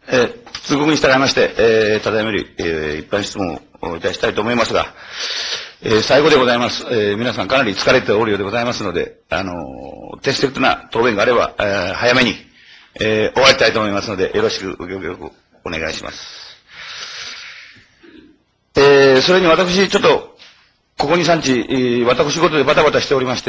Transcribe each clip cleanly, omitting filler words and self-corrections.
通告に従いまして、ただいまより、一般質問をいたしたいと思いますが、最後でございます。皆さんかなり疲れておるようでございますので、適切な答弁があれば、早めに、終わりたいと思いますので、よろしくご協力お願いします。それに私、ちょっと、ここ2、3日、私事でバタバタしておりまして、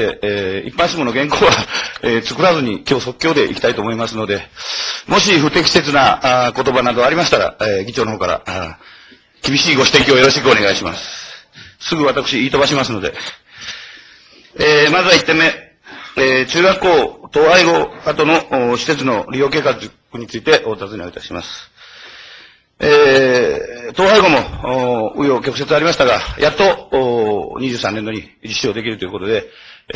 一般質問の原稿は、作らずに今日即興でいきたいと思いますので、もし不適切な言葉などありましたら、議長の方から厳しいご指摘をよろしくお願いします。すぐ私言い飛ばしますので。まずは1点目、中学校統廃合後の施設の利用計画についてお尋ねをいたします。統廃合も紆余曲折ありましたが、やっと23年度に実施をできるということで、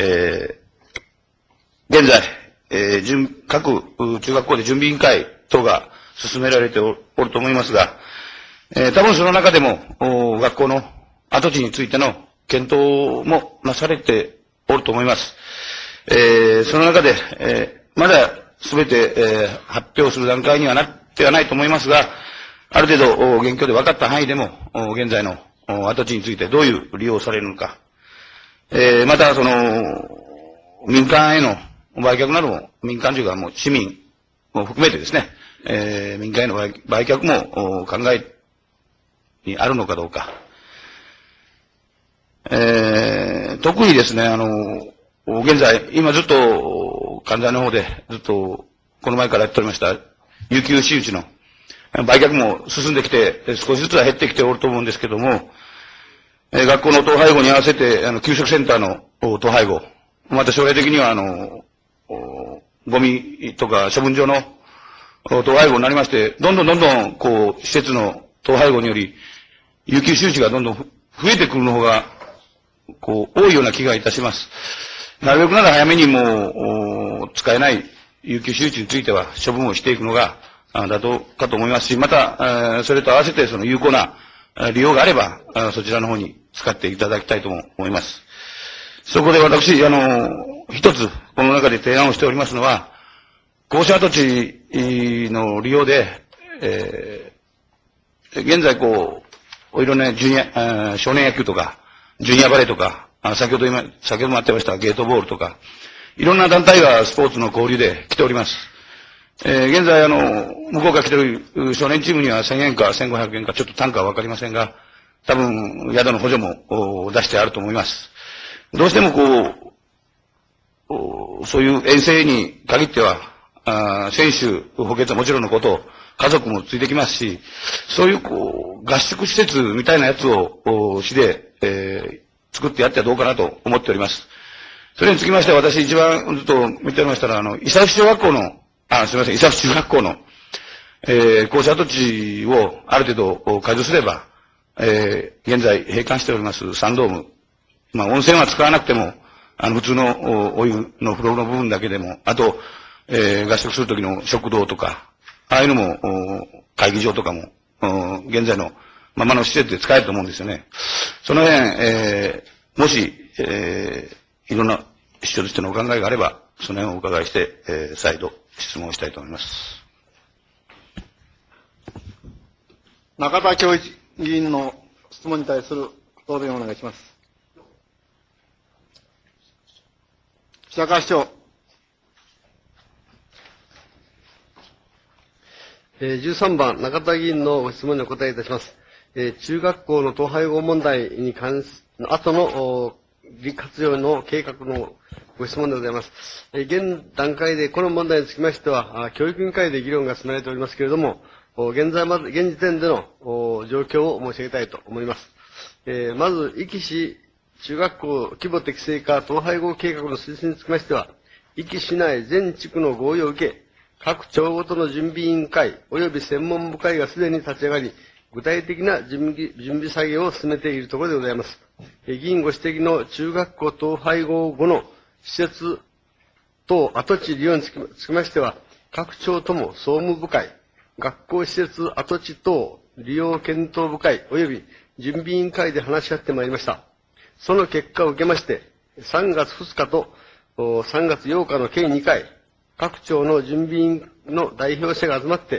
現在、各中学校で準備委員会等が進められておると思いますが、多分その中でも学校の跡地についての検討もなされておると思います。その中で、まだすべて、発表する段階にはなってはないと思いますが、ある程度、現況で分かった範囲でも、現在の跡地についてどういう利用されるのか、また、民間への売却なども、民間というかもう市民も含めてですね、民間への売却も考えにあるのかどうか。特にですね、現在、今ずっと、関西の方でずっと、この前からやっておりました、有給私有地の売却も進んできて、少しずつは減ってきておると思うんですけども、学校の統廃合に合わせて、給食センターの統廃合、また将来的には、ゴミとか処分場の統廃合になりまして、どんどん、こう、施設の統廃合により、有給周知がどんどん増えてくるの方が、こう、多いような気がいたします。なるべくなら早めにもう、使えない有給周知については処分をしていくのが、だとかと思いますし、また、それと合わせてその有効な利用があれば、そちらの方に使っていただきたいとも思います。そこで私、一つ、この中で提案をしておりますのは、校舎跡地の利用で、現在こう、いろんな少年野球とか、ジュニアバレーとか、先ほどもあってましたゲートボールとか、いろんな団体がスポーツの交流で来ております。現在、向こうから来ている少年チームには1000円か1500円か、ちょっと単価はわかりませんが、多分、宿の補助も出してあると思います。どうしてもそういう遠征に限っては、選手、補欠はもちろんのこと、家族もついてきますし、そういう合宿施設みたいなやつを、市で、作ってやってはどうかなと思っております。それにつきましては、私一番ずっと見ておりましたら、伊佐小学校の、すみません、伊佐中学校の、校舎跡地をある程度改造すれば、現在閉館しておりますサンドーム、温泉は使わなくても、普通のお湯の風呂の部分だけでも、あと、合宿するときの食堂とか、ああいうのも、会議場とかも、現在のままの施設で使えると思うんですよね。その辺、もし、いろんな市長としてのお考えがあれば、その辺をお伺いして、再度質問したいと思います。 中田教一議員の質問に対する答弁をお願いします。白川市長。 13番、中田議員のご質問にお答えいたします。中学校の統廃合問題に関する後の利活用の計画のご質問でございます。現段階でこの問題につきましては、教育委員会で議論が進められておりますけれども、現時点での状況を申し上げたいと思います。まず、壱岐市中学校規模適正化統廃合計画の推進につきましては、壱岐市内全地区の合意を受け、各町ごとの準備委員会及び専門部会がすでに立ち上がり、具体的な準備作業を進めているところでございます。議員ご指摘の中学校統廃合後の施設等跡地利用につきましては、各町とも総務部会、学校施設跡地等利用検討部会及び準備委員会で話し合ってまいりました。その結果を受けまして、3月2日と3月8日の計2回、各町の準備委員の代表者が集まって、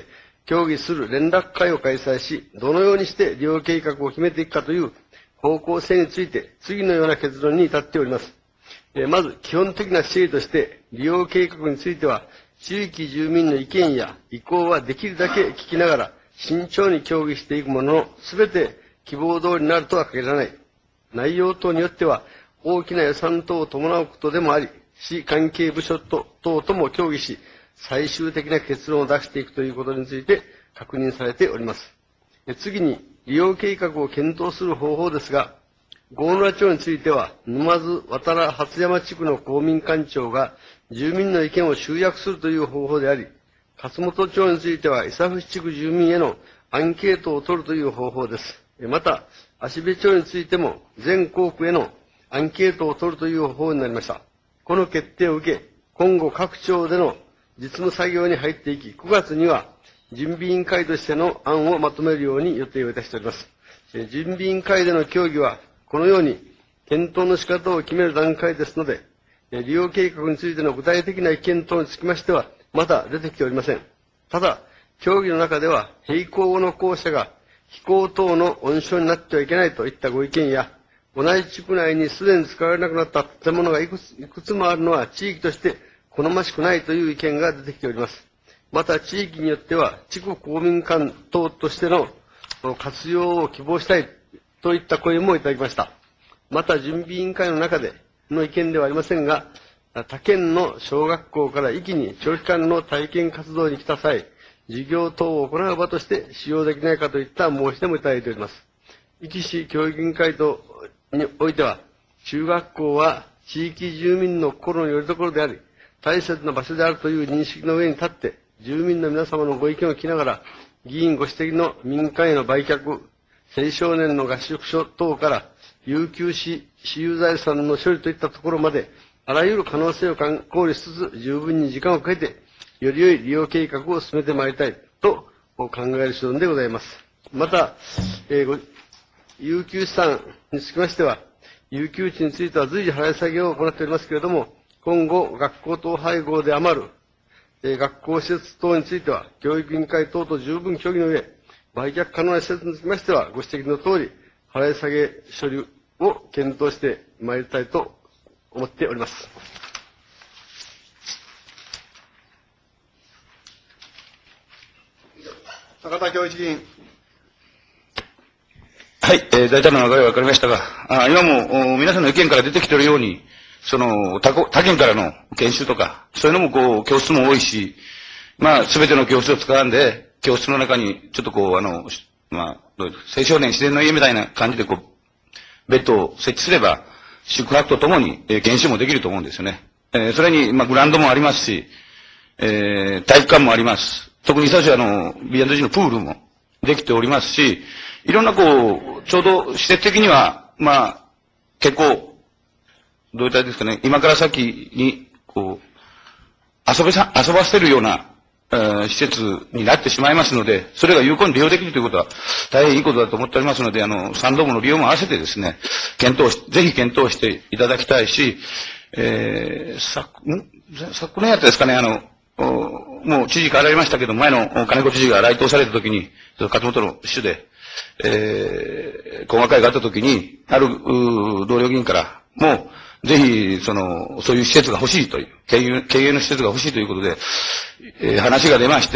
協議する連絡会を開催し、どのようにして利用計画を決めていくかという方向性について、次のような結論に至っております。まず、基本的な指令として、利用計画については、地域住民の意見や意向はできるだけ聞きながら、慎重に協議していくものの、すべて希望通りになるとは限らない。内容等によっては、大きな予算等を伴うことでもあり、市関係部署等とも協議し、最終的な結論を出していくということについて確認されております。次に、利用計画を検討する方法ですが、郷村町については、沼津渡良初山地区の公民館長が住民の意見を集約するという方法であり、勝本町については、伊佐伏地区住民へのアンケートを取るという方法です。また、芦部町についても、全校区へのアンケートを取るという方法になりました。この決定を受け、今後各町での実務作業に入っていき、9月には準備委員会としての案をまとめるように予定をいたしております。準備委員会での協議は、このように検討の仕方を決める段階ですので、利用計画についての具体的な意見等につきましては、まだ出てきておりません。ただ、協議の中では、並行後の校舎が非行等の温床になってはいけないといったご意見や、同じ地区内にすでに使われなくなった建物がいくつもあるのは地域として好ましくないという意見が出てきております。また、地域によっては、地区公民館等としての活用を希望したいといった声もいただきました。また、準備委員会の中での意見ではありませんが、他県の小学校から壱岐に長期間の体験活動に来た際、授業等を行う場として使用できないかといった申し出もいただいております。壱岐市教育委員会においては、中学校は地域住民の心の拠り所であり、大切な場所であるという認識の上に立って、住民の皆様のご意見を聞きながら、議員ご指摘の民間への売却、青少年の合宿所等から悠久し私有財産の処理といったところまで、あらゆる可能性を考慮しつつ、十分に時間をかけて、より良い利用計画を進めてまいりたいと考える所存でございます。また、有給資産につきましては、有給地については随時払い下げを行っておりますけれども、今後、学校統廃合で余る、学校施設等については、教育委員会等と十分協議の上、売却可能な施設につきましては、ご指摘の通り、払い下げ処理を検討してまいりたいと思っております。 中田教一議員。 はい、大体の流れは分かりましたが、今も皆さんの意見から出てきているように、他県からの研修とか、そういうのも教室も多いし、すべての教室を使わんで、教室の中に、ちょっと青少年自然の家みたいな感じでベッドを設置すれば、宿泊とともに、研修もできると思うんですよね。それに、グラウンドもありますし、体育館もあります。特に伊佐市はB&G のプールもできておりますし、いろんなちょうど施設的には、結構、どういったですかね、今から先に、遊ばせるような、施設になってしまいますので、それが有効に利用できるということは、大変いいことだと思っておりますので、三道部の利用も合わせてですね、ぜひ検討していただきたいし、昨年やったですかね、もう知事変わられましたけど、前の金子知事が来島されたときに、勝本の市で、細かいがあったときに、ある同僚議員からも、ぜひ、そういう施設が欲しいという、経営の施設が欲しいということで、話が出まして、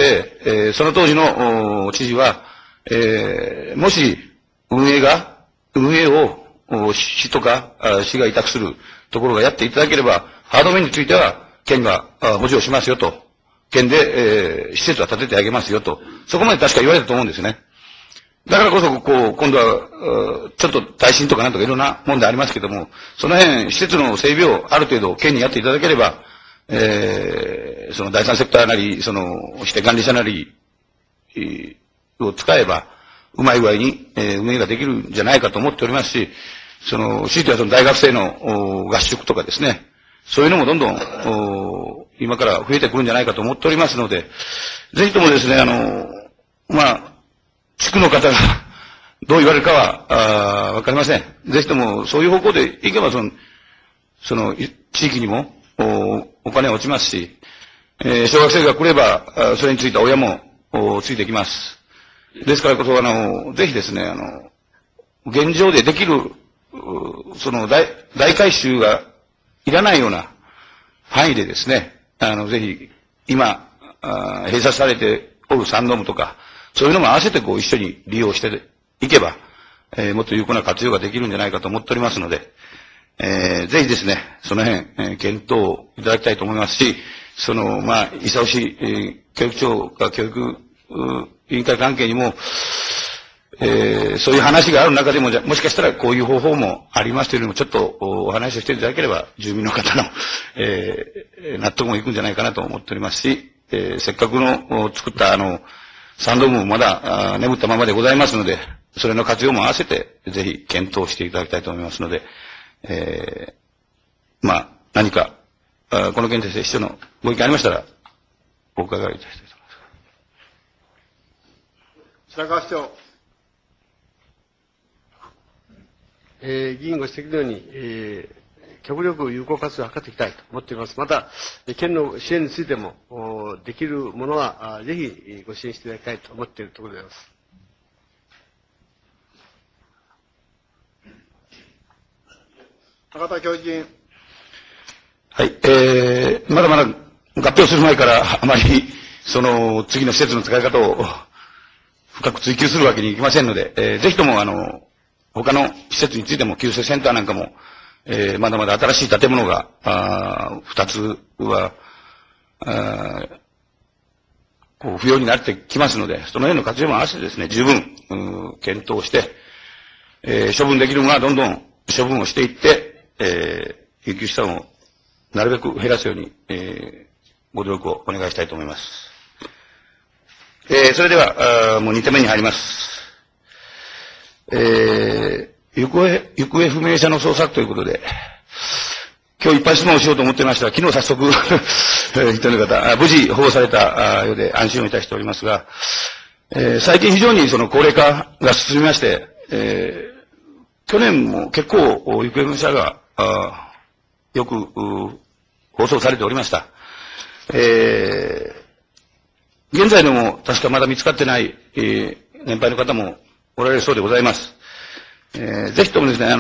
その当時の知事は、もし、運営を市とか市が委託するところがやっていただければ、ハード面については、県が補助をしますよと、県で、施設は建ててあげますよと、そこまで確か言われたと思うんですね。だからこそ、今度は、ちょっと耐震とかなんとかいろんな問題ありますけども、その辺、施設の整備をある程度、県にやっていただければ、その第三セクターなり、指定管理者なり、を使えば、うまい具合に、運営ができるんじゃないかと思っておりますし、強いては大学生の合宿とかですね、そういうのもどんどん、今から増えてくるんじゃないかと思っておりますので、ぜひともですね、地区の方がどう言われるかは、わかりません。ぜひとも、そういう方向でいけば、地域にも、お金は落ちますし、小学生が来れば、それについて親も、 ついてきます。ですからこそ、ぜひですね、現状でできる、その大改修がいらないような範囲でですね、ぜひ、今、閉鎖されておるサンドームとか、そういうのも合わせて一緒に利用していけば、もっと有効な活用ができるんじゃないかと思っておりますので、ぜひですね、その辺、検討いただきたいと思いますし、伊佐市、教育長が教育委員会関係にも、そういう話がある中でも、もしかしたらこういう方法もありますというのも、ちょっとお話をしていただければ、住民の方の、納得もいくんじゃないかなと思っておりますし、せっかくの作ったサンドームもまだ眠ったままでございますので、それの活用も合わせて、ぜひ検討していただきたいと思いますので、何か、この件に対して秘書のご意見ありましたら、お伺いいたしたいと思います。 白川市長。 議員ご指摘のように、極力有効活用を図っていきたいと思っています。また、県の支援についても、できるものは、ぜひご支援していただきたいと思っているところでございます。 中田教授委員。 はい、まだまだ合併する前から、あまり、次の施設の使い方を深く追求するわけにいきませんので、ぜひとも、他の施設についても、旧制センターなんかも、まだまだ新しい建物が、2つは、不要になってきますので、その辺の活用も合わせてですね、十分、検討して、処分できるものはどんどん処分をしていって、有給資産をなるべく減らすように、ご努力をお願いしたいと思います。それでは、もう2点目に入ります。行方不明者の捜索ということで、今日いっぱい質問をしようと思っていましたが、昨日早速、一人の方、無事保護されたようで安心をいたしておりますが、最近非常に高齢化が進みまして、去年も結構行方不明者がよく放送されておりました。現在でも確かまだ見つかってない、年配の方もおられるそうでございます。ぜひともですね、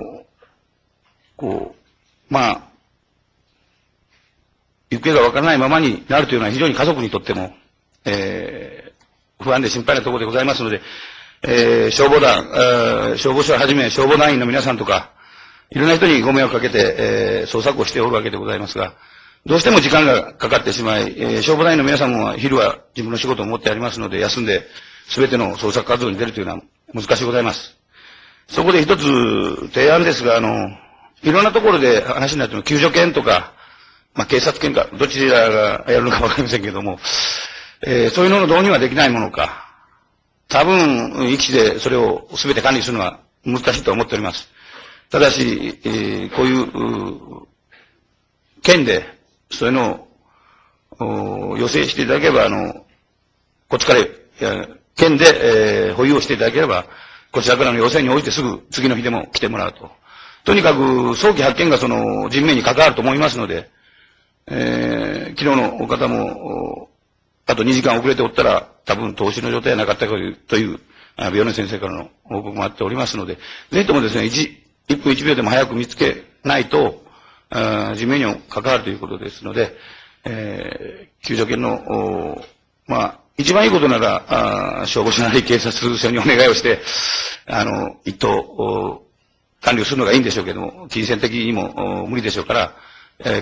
行方がわからないままになるというのは非常に家族にとっても、不安で心配なところでございますので、消防署をはじめ消防団員の皆さんとか、いろんな人にご迷惑かけて、捜索をしておるわけでございますが、どうしても時間がかかってしまい、消防団員の皆さんも昼は自分の仕事を持ってありますので、休んで全ての捜索活動に出るというのは難しいございます。そこで一つ提案ですが、いろんなところで話になっても救助犬とか、警察犬か、どちらがやるのかわかりませんけれども、そういうのの導入はできないものか。多分、一地でそれを全て管理するのは難しいと思っております。ただし、こういう県で、そういうのを要請していただければ、こっちから県で、保有をしていただければ、こちらからの要請に応じてすぐ次の日でも来てもらうと。とにかく早期発見が人命に関わると思いますので、昨日の方も、あと2時間遅れておったら、多分投資の状態はなかったという、病院先生からの報告もあっておりますので、ぜひともですね、1分1秒でも早く見つけないと、人命に関わるということですので、救助犬の、一番いいことなら、消防署なり警察署にお願いをして、一等、管理をするのがいいんでしょうけども、金銭的にも無理でしょうから、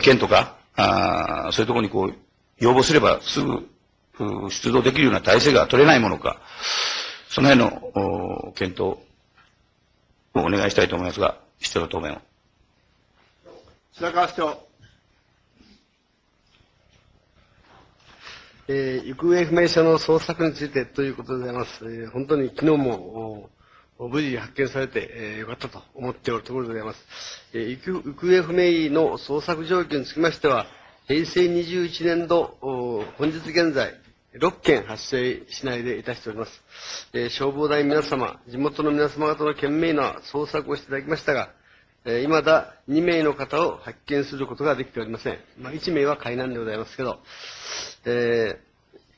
県とか、そういうところに要望すればすぐ出動できるような体制が取れないものか、その辺の検討をお願いしたいと思いますが、必要な答弁を。 白川市長。 行方不明者の捜索についてということでございます。本当に昨日も無事発見されて、よかったと思っておるところでございます。行方不明の捜索状況につきましては、平成21年度、本日現在、6件発生しないでいたしております。消防団員皆様、地元の皆様方の懸命な捜索をしていただきましたが、未だ2名の方を発見することができておりません。1名は海難でございますけど、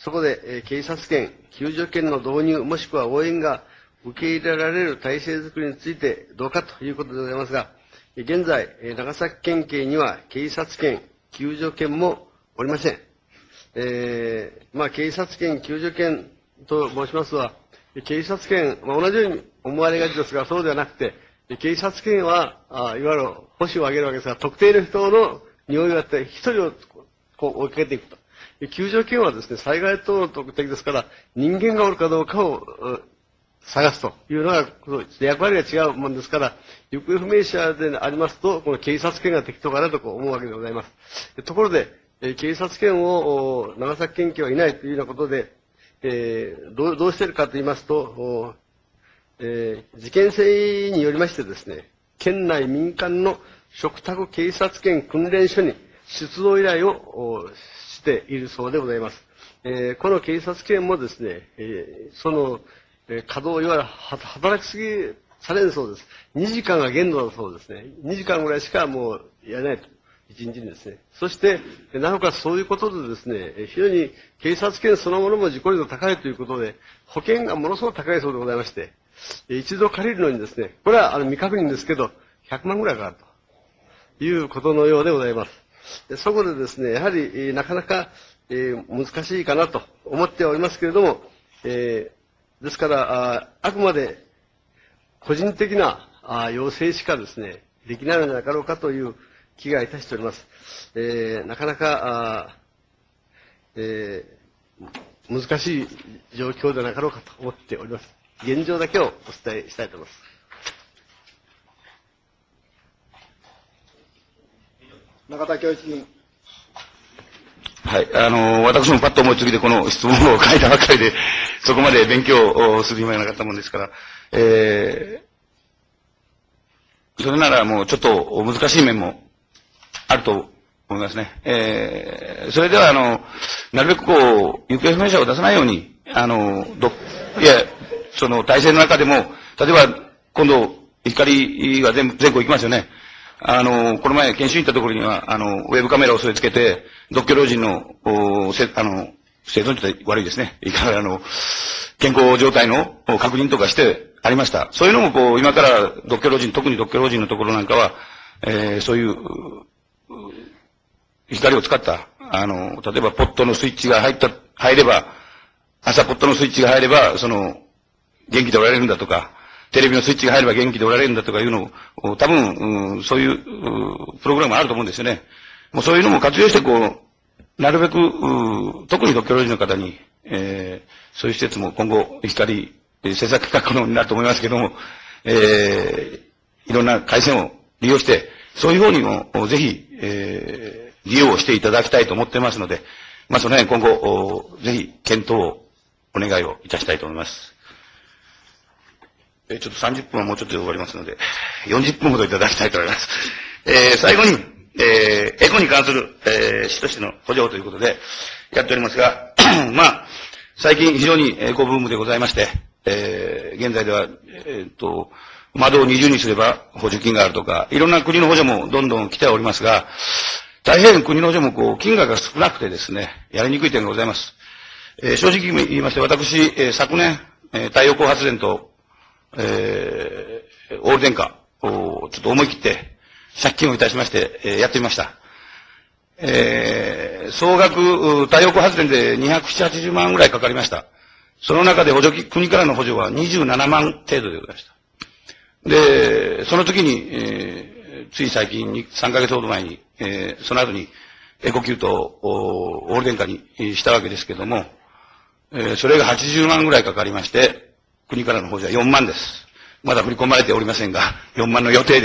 そこで、警察権、救助権の導入、もしくは応援が受け入れられる体制づくりについてどうかということでございますが、現在、長崎県警には警察権、救助権もおりません。警察権、救助権と申しますは、警察権、同じように思われがちですが、そうではなくて、警察権は、いわゆる保守を上げるわけですが、特定の人の匂いがあって、一人を追いかけていくと。救助権はですね、災害等の特敵ですから、人間がおるかどうかを探すというのが、役割が違うもんですから、行方不明者でありますと、この警察権が適当かなと思うわけでございます。ところで、警察権を長崎県警はいないというようなことで、どうしているかと言いますと、事件性によりましてですね、県内民間の嘱託警察権訓練所に出動依頼をしているそうでございます。この警察権もですね、その稼働、いわゆる働きすぎされるそうです。2時間が限度だそうですね。2時間ぐらいしかもうやれないと。1日にですね。そして、なおかつそういうことでですね、非常に警察権そのものも自己利度高いということで、保険がものすごく高いそうでございまして、一度借りるのにですね、これは未確認ですけど、100万ぐらいかかるということのようでございます。そこでですね、やはりなかなか難しいかなと思っておりますけれども、ですから、あくまで個人的な要請しかですね、できないのではなかろうかという気がいたしております。なかなか、難しい状況でなかろうかと思っております。現状だけをお伝えしたいと思います。 中田教一議員。 はい。私もパッと思いつきでこの質問を書いたばっかりで、そこまで勉強をする暇がなかったもんですから、それならもうちょっと難しい面もあると思いますね。それではなるべく行方不明者を出さないように、その体制の中でも、例えば今度、光が全国行きますよね。この前研修行ったところには、ウェブカメラをそれつけて、独居老人の、生存率悪いですね。健康状態の確認とかしてありました。そういうのも今から独居老人、特に独居老人のところなんかは、そういう、光を使った、例えばポットのスイッチが入れば、朝ポットのスイッチが入れば、元気でおられるんだとか、テレビのスイッチが入れば元気でおられるんだとかいうのを、多分、そういうプログラムあると思うんですよね。もうそういうのも活用してなるべく、特に独居老人の方に、そういう施設も今後、光、政策企画になると思いますけども、いろんな回線を利用して、そういう方にもぜひ、利用をしていただきたいと思ってますので、その辺今後、ぜひ検討をお願いをいたしたいと思います。ちょっと30分はもうちょっとで終わりますので、40分ほどいただきたいと思います。最後に、エコに関する、市としての補助ということでやっておりますが、最近非常にエコブームでございまして、現在では、窓を20にすれば補助金があるとか、いろんな国の補助もどんどん来ておりますが、大変国の補助も金額が少なくてですね、やりにくい点がございます。正直言いまして、私、昨年、太陽光発電と、オール電化をちょっと思い切って借金をいたしまして、やってみました。総額、太陽光発電で270、80万ぐらいかかりました。その中で国からの補助は27万程度でございました。で、その時に、つい最近に3ヶ月ほど前に、その後にエコキュートをオール電化にしたわけですけども、それが80万ぐらいかかりまして、国からの補助は4万です。まだ振り込まれておりませんが、4万の予定です。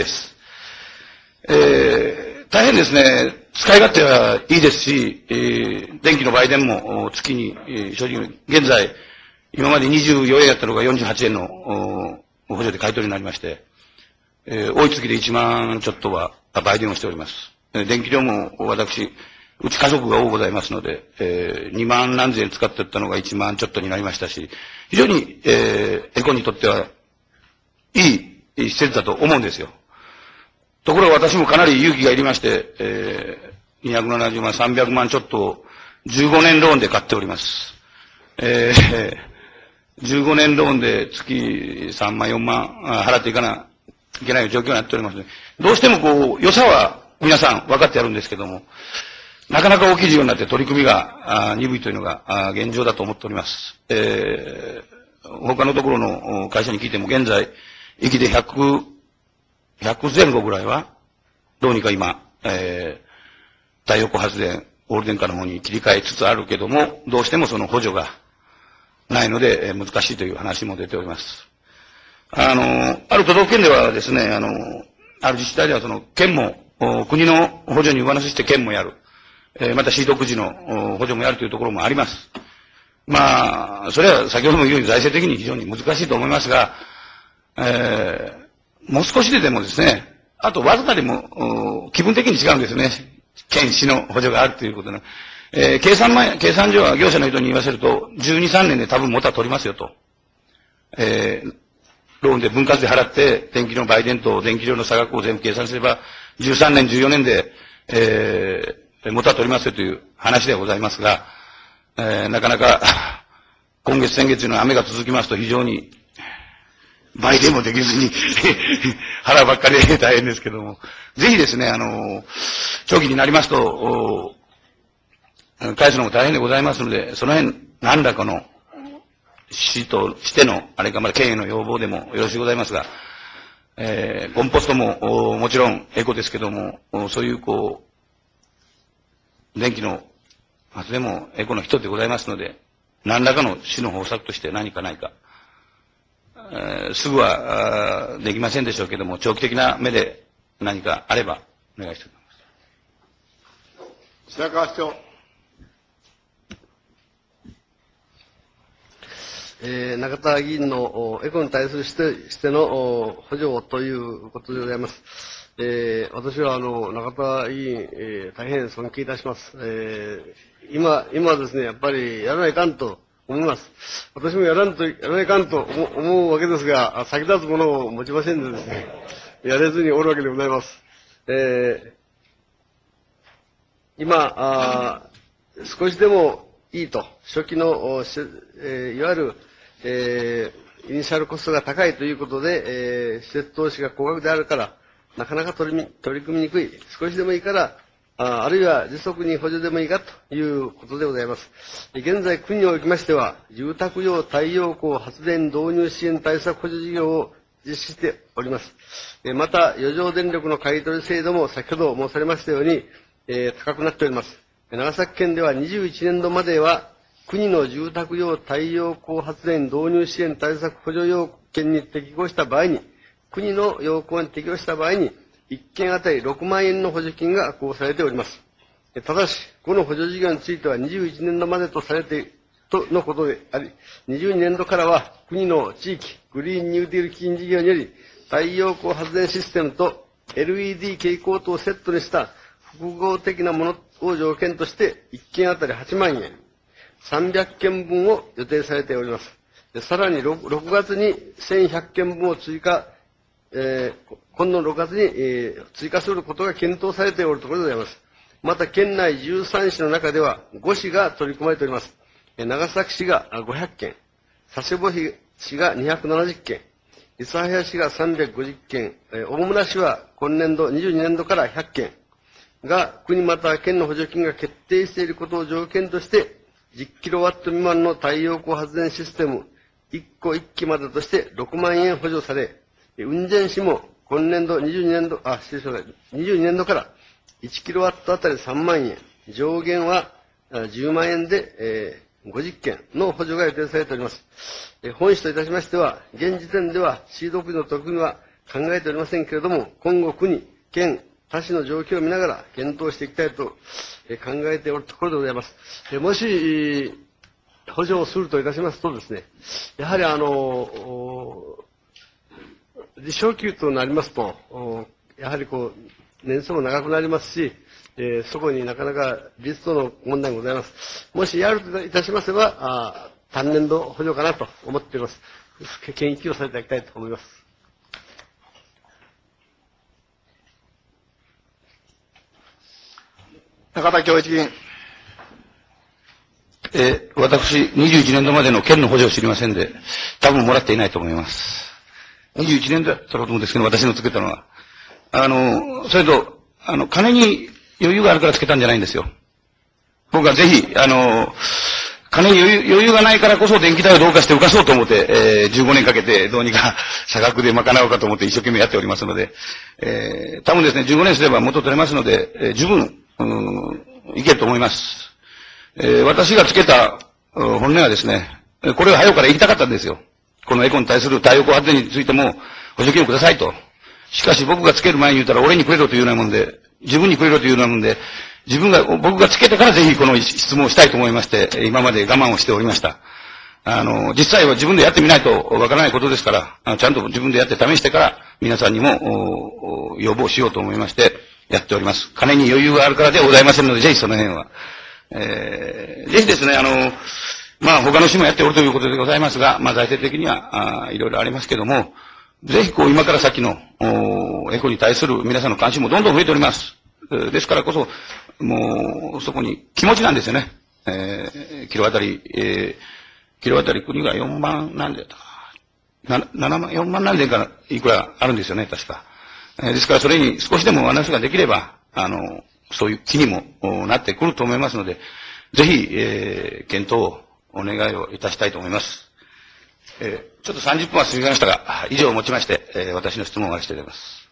大変ですね、使い勝手はいいですし、電気の売電も月に、正直、現在、今まで24円やったのが48円の補助で買い取りになりまして、多い月で1万ちょっとは売電をしております。電気量も私、うち家族が多ございますので、2万何千円使ってったのが1万ちょっとになりましたし、非常に、エコにとってはいい施設だと思うんですよ。ところが私もかなり勇気がいりまして、270万、300万ちょっとを15年ローンで買っております。 15年ローンで月3万、4万払っていかないけない状況になっておりますので、どうしても良さは皆さん分かってやるんですけども、なかなか大きい事業になって取り組みが鈍いというのが現状だと思っております。他のところの会社に聞いても現在、域で100前後ぐらいは、どうにか今、太陽光発電、オール電化の方に切り替えつつあるけども、どうしてもその補助がないので難しいという話も出ております。ある都道府県ではですね、ある自治体ではその県も、国の補助に上乗せして県もやる。また市独自の補助もやるというところもあります。まあ、それは先ほども言うように財政的に非常に難しいと思いますが、もう少しでもですね、あとわずかでも気分的に違うんですね。県市の補助があるということの。計算上は業者の人に言わせると、12、3年で多分元は取りますよと。ローンで分割で払って、電気の売電と電気量の差額を全部計算すれば、13年、14年で、元は取りますよという話ではございますが、なかなか、今月、先月の雨が続きますと非常に、売電もできずに腹ばっかりで大変ですけども、ぜひですね、長期になりますと、返すのも大変でございますので、その辺、何らかの、市としての、あれかまだ県への要望でもよろしいございますが、コンポストももちろんエコですけども、そういう電気の発電もエコの一つでございますので、何らかの市の方策として何かないか、すぐはできませんでしょうけども、長期的な目で何かあればお願いしたいと思います。 白川市長。 中田議員のエコに対するしての補助ということでございます。私は中田議員、大変尊敬いたします。今ですね、やっぱりやらないかんと思います。私もやらないかんと思うわけですが、先立つものを持ちませんでですね、やれずにおるわけでございます。今、少しでもいいと、初期の、いわゆる、イニシャルコストが高いということで、施設投資が高額であるから、なかなか取り組みにくい。少しでもいいから、あるいは時速に補助でもいいかということでございます。現在、国におきましては、住宅用太陽光発電導入支援対策補助事業を実施しております。また、余剰電力の買取制度も先ほど申されましたように、高くなっております。長崎県では21年度までは、国の住宅用太陽光発電導入支援対策補助要件に適合した場合に、国の要項に適用した場合に、1件あたり6万円の補助金が交付されております。ただし、この補助事業については21年度までとされてのことであり、22年度からは国の地域グリーンニューディール基金事業により、太陽光発電システムと LED 蛍光灯をセットにした複合的なものを条件として、1件あたり8万円、300件分を予定されております。さらに 6月に1100件分を追加、今度6月に、追加することが検討されておるところでございます。また、県内13市の中では5市が取り組まれております。長崎市が500件、佐世保市が270件、諫早市が350件、大村市は今年度22年度から100件が、国または県の補助金が決定していることを条件として、10キロワット未満の太陽光発電システム1個1機までとして6万円補助され、雲仙市も今年度22年度から1キロワットあたり3万円、上限は10万円で、50件の補助が予定されております。本市といたしましては、現時点では市独自の取り組みは考えておりませんけれども、今後国、県、他市の状況を見ながら検討していきたいと考えておるところでございます。もし、補助をするといたしますとですね、やはり離昇給となりますと、やはり年数も長くなりますし、そこになかなかリストの問題がございます。もしやるといたしませば、単年度補助かなと思っております。研究をされていただきたいと思います。 中田教一議員。 私、21年度までの県の補助を知りませんで、多分もらっていないと思います。21年度だったと思うんですけど、私のつけたのは。それと、金に余裕があるからつけたんじゃないんですよ。僕はぜひ、金に余裕がないからこそ電気代をどうかして浮かそうと思って、15年かけてどうにか差額で賄おうかと思って一生懸命やっておりますので、多分ですね、15年すれば元取れますので、十分、いけると思います。私がつけた本音はですね、これを早うから言いたかったんですよ。このエコに対する太陽光発電についても補助金をくださいと。しかし僕がつける前に言ったら俺にくれろというようなもんで、自分にくれろというようなもんで、僕がつけてからぜひこの質問をしたいと思いまして、今まで我慢をしておりました。実際は自分でやってみないとわからないことですから、ちゃんと自分でやって試してから皆さんにも要望しようと思いましてやっております。金に余裕があるからではございませんので、ぜひその辺は。ぜひですね、他の市もやっておるということでございますが、財政的にはいろいろありますけども、ぜひ今から先のエコに対する皆さんの関心もどんどん増えております。ですからこそ、もうそこに気持ちなんですよね。キロ当たり国が4万何千だったかな。7万、4万何千からいくらあるんですよね、確か。ですからそれに少しでも話ができれば、そういう気にもなってくると思いますので、ぜひ、検討をお願いをいたしたいと思います。ちょっと30分は過ぎましたが、以上をもちまして、私の質問を終わりしたいと思います。